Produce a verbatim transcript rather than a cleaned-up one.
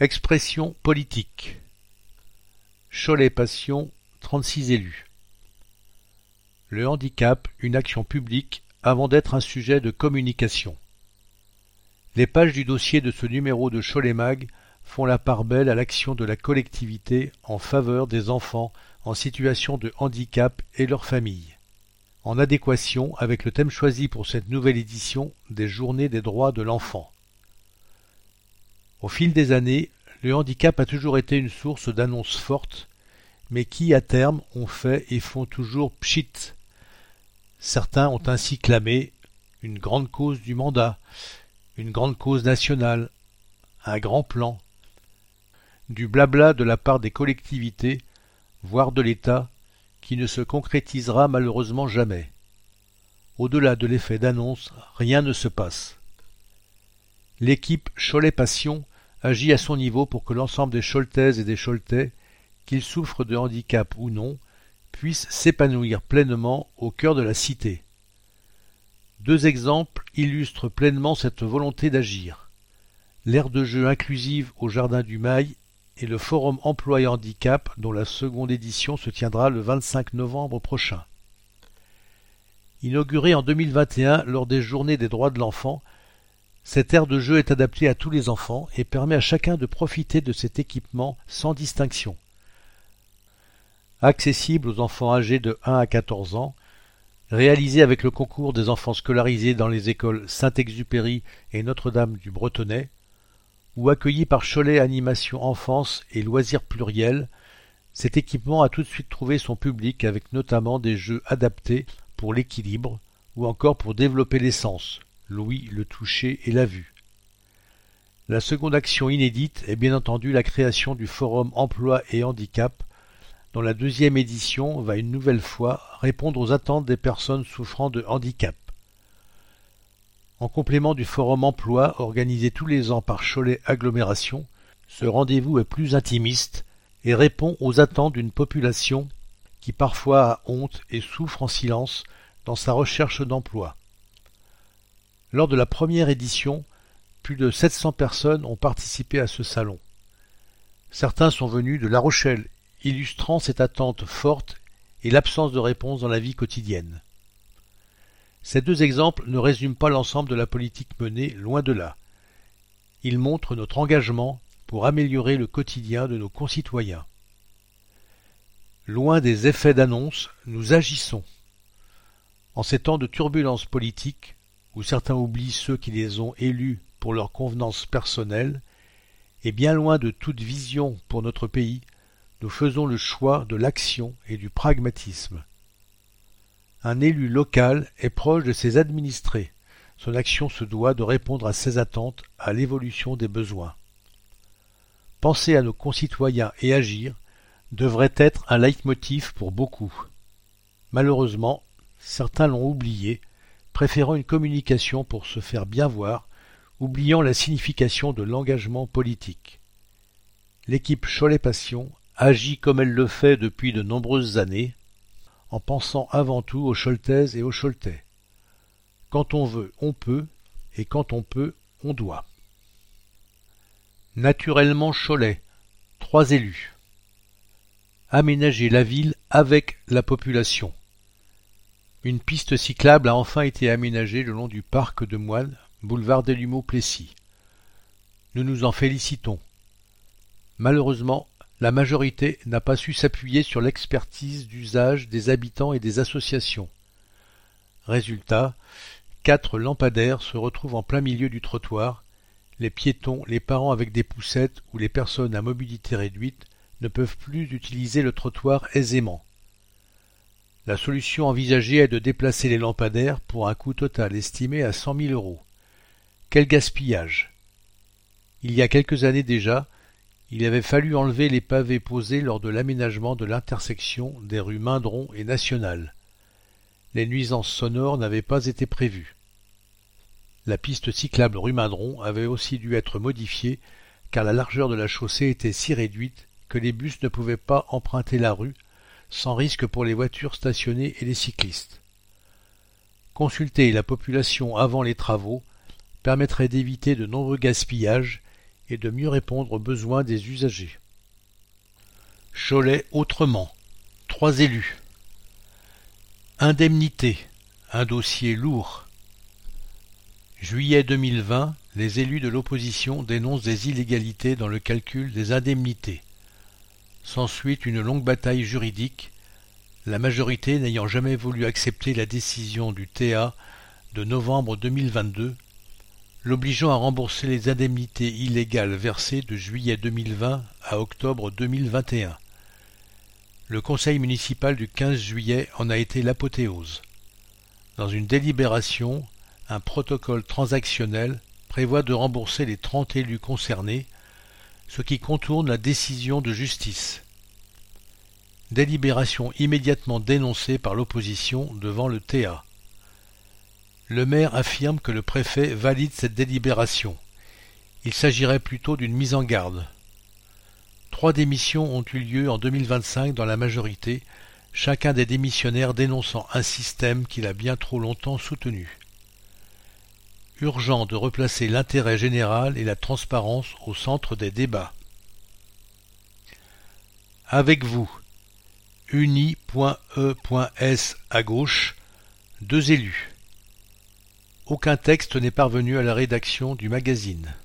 Expression politique. Cholet Passion, trente-six élus. Le handicap, une action publique avant d'être un sujet de communication. Les pages du dossier de ce numéro de Cholet Mag font la part belle à l'action de la collectivité en faveur des enfants en situation de handicap et leurs familles, en adéquation avec le thème choisi pour cette nouvelle édition des Journées des droits de l'enfant. Au fil des années, le handicap a toujours été une source d'annonces fortes, mais qui, à terme, ont fait et font toujours pchit. Certains ont ainsi clamé une grande cause du mandat, une grande cause nationale, un grand plan, du blabla de la part des collectivités, voire de l'État, qui ne se concrétisera malheureusement jamais. Au-delà de l'effet d'annonce, rien ne se passe. L'équipe Cholet Passion agit à son niveau pour que l'ensemble des Choletaises et des Choletais, qu'ils souffrent de handicap ou non, puissent s'épanouir pleinement au cœur de la cité. Deux exemples illustrent pleinement cette volonté d'agir. L'aire de jeu inclusive au Jardin du Mail et le Forum Emploi et Handicap dont la seconde édition se tiendra le vingt-cinq novembre prochain. Inaugurée en deux mille vingt et un lors des Journées des droits de l'enfant, cette aire de jeu est adaptée à tous les enfants et permet à chacun de profiter de cet équipement sans distinction. Accessible aux enfants âgés de un à quatorze ans, réalisée avec le concours des enfants scolarisés dans les écoles Saint-Exupéry et Notre-Dame du Bretonnay, ou accueilli par Cholet Animation Enfance et Loisirs Pluriels, cet équipement a tout de suite trouvé son public avec notamment des jeux adaptés pour l'équilibre ou encore pour développer les sens, l'ouïe, le toucher et la vue. La seconde action inédite est bien entendu la création du Forum Emploi et Handicap, dont la deuxième édition va une nouvelle fois répondre aux attentes des personnes souffrant de handicap. En complément du Forum Emploi organisé tous les ans par Cholet Agglomération, ce rendez-vous est plus intimiste et répond aux attentes d'une population qui parfois a honte et souffre en silence dans sa recherche d'emploi. Lors de la première édition, plus de sept cents personnes ont participé à ce salon. Certains sont venus de La Rochelle, illustrant cette attente forte et l'absence de réponse dans la vie quotidienne. Ces deux exemples ne résument pas l'ensemble de la politique menée, loin de là. Ils montrent notre engagement pour améliorer le quotidien de nos concitoyens. Loin des effets d'annonce, nous agissons. En ces temps de turbulences politiques, où certains oublient ceux qui les ont élus pour leur convenance personnelle, et bien loin de toute vision pour notre pays, nous faisons le choix de l'action et du pragmatisme. Un élu local est proche de ses administrés. Son action se doit de répondre à ses attentes, à l'évolution des besoins. Penser à nos concitoyens et agir devrait être un leitmotiv pour beaucoup. Malheureusement, certains l'ont oublié, préférant une communication pour se faire bien voir, oubliant la signification de l'engagement politique. L'équipe Cholet Passion agit comme elle le fait depuis de nombreuses années, en pensant avant tout aux Choletaises et aux Choletais. Quand on veut, on peut, et quand on peut, on doit. Naturellement Cholet, trois élus. Aménager la ville avec la population. Une piste cyclable a enfin été aménagée le long du parc de Moine, boulevard Delumeau-Plessis. Nous nous en félicitons. Malheureusement, la majorité n'a pas su s'appuyer sur l'expertise d'usage des habitants et des associations. Résultat, quatre lampadaires se retrouvent en plein milieu du trottoir. Les piétons, les parents avec des poussettes ou les personnes à mobilité réduite ne peuvent plus utiliser le trottoir aisément. La solution envisagée est de déplacer les lampadaires pour un coût total estimé à cent mille euros. Quel gaspillage! Il y a quelques années déjà, il avait fallu enlever les pavés posés lors de l'aménagement de l'intersection des rues Mindron et Nationale. Les nuisances sonores n'avaient pas été prévues. La piste cyclable rue Mindron avait aussi dû être modifiée car la largeur de la chaussée était si réduite que les bus ne pouvaient pas emprunter la rue, sans risque pour les voitures stationnées et les cyclistes. Consulter la population avant les travaux permettrait d'éviter de nombreux gaspillages et de mieux répondre aux besoins des usagers. Cholet autrement. Trois élus. Indemnité. Un dossier lourd. Juillet deux mille vingt, les élus de l'opposition dénoncent des illégalités dans le calcul des indemnités. S'ensuit une longue bataille juridique, la majorité n'ayant jamais voulu accepter la décision du T A de novembre deux mille vingt-deux, l'obligeant à rembourser les indemnités illégales versées de juillet deux mille vingt à octobre deux mille vingt et un. Le conseil municipal du quinze juillet en a été l'apothéose. Dans une délibération, un protocole transactionnel prévoit de rembourser les trente élus concernés, ce qui contourne la décision de justice. Délibération immédiatement dénoncée par l'opposition devant le T A. Le maire affirme que le préfet valide cette délibération. Il s'agirait plutôt d'une mise en garde. Trois démissions ont eu lieu en deux mille vingt-cinq dans la majorité, chacun des démissionnaires dénonçant un système qu'il a bien trop longtemps soutenu. Urgent de replacer l'intérêt général et la transparence au centre des débats. Avec vous, uni.e.s à gauche, deux élus. Aucun texte n'est parvenu à la rédaction du magazine.